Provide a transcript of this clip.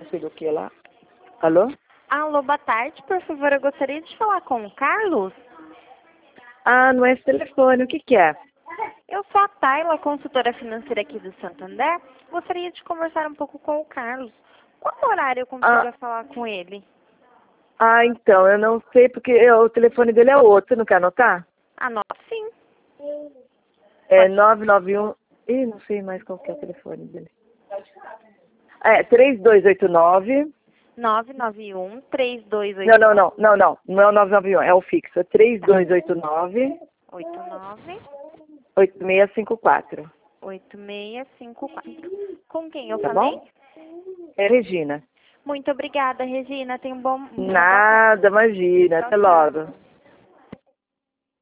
não sei do que lá. Alô? Alô, boa tarde. Por favor, eu gostaria de falar com o Carlos. Ah, não é esse telefone, o que que é? Eu sou a Tayla, consultora financeira aqui do Santander. Gostaria de conversar um pouco com o Carlos. Qual horário eu consigo falar com ele? Então, eu não sei porque o telefone dele é outro, você não quer anotar? Anota sim. É 991... Ih, não sei mais qual que é o telefone dele. É 3289... 991-3289-89. Não é o 991, é o fixo. É 3289... 8654. 8654. Com quem eu Tá falei? bom? É Regina. Muito obrigada, Regina. Tenha uma boa tarde. Nada, imagina. Tchau, Até tchau. logo.